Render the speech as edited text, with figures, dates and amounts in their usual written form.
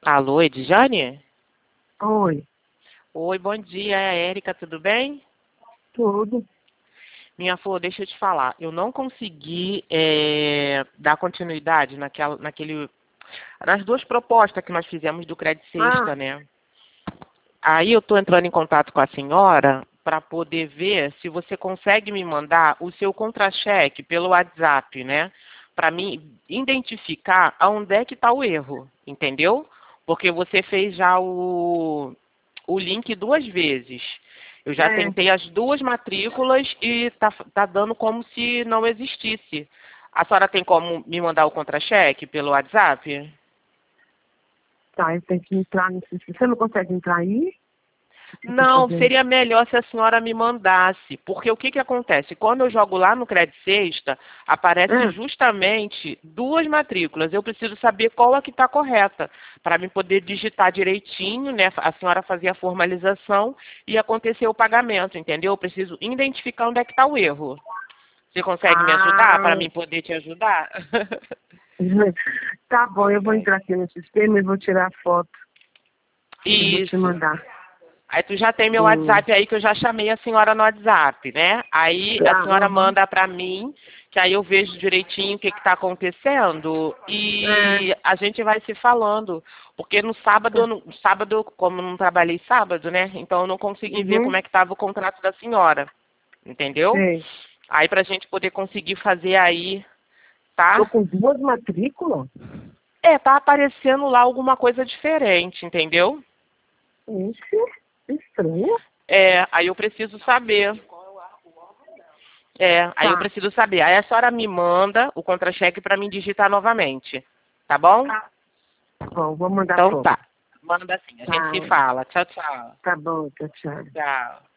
Alô, Edjane? Oi, Oi, bom dia, é a Érica, tudo bem? tudo. Minha flor, deixa eu te falar, eu não consegui dar continuidade nas duas propostas que nós fizemos do Crédito Ah, Sexta, né? Aí eu estou entrando em contato com a senhora para poder ver se você consegue me mandar o seu contra-cheque pelo WhatsApp, né? Para mim identificar aonde é que está o erro, entendeu? Porque você fez já o link duas vezes. Eu já é, tentei as duas matrículas e tá dando como se não existisse. A senhora tem como me mandar o contra-cheque pelo WhatsApp? tá, eu tenho que entrar nesse... Você não consegue entrar aí? Eu tô Não, fazendo. seria melhor se a senhora me mandasse, porque o que acontece? Quando eu jogo lá no Crédito Sexta, aparece Ah, justamente duas matrículas. Eu preciso saber qual é que está correta, para me poder digitar direitinho, né? A senhora fazer a formalização e acontecer o pagamento, entendeu? Eu preciso identificar onde é que está o erro. Você consegue me ajudar para ah, mim poder te ajudar? tá bom, eu vou entrar aqui no sistema e vou tirar a foto e vou te Isso. mandar. Aí tu já tem meu Hum, WhatsApp aí que eu já chamei a senhora no WhatsApp, né? Aí a tá, senhora uhum. manda pra mim, que aí eu vejo direitinho o que que tá acontecendo É, e a gente vai se falando. Porque no sábado, tá, no sábado, como eu não trabalhei sábado, né? Então eu não consegui ver como uhum, é que tava o contrato da senhora, entendeu? sei. Aí pra gente poder conseguir fazer aí, Tô tá? com duas matrículas? É, tá aparecendo lá alguma coisa diferente, entendeu? Ixi, estranho. É, aí eu preciso saber. Aí eu Tá, preciso saber. Aí a senhora me manda o contra-cheque para mim digitar novamente. Tá bom? tá bom, vou mandar Então foto. tá. Manda assim. A gente se Tá, fala. Tchau, tchau. tá bom, tchau, tchau. Tchau.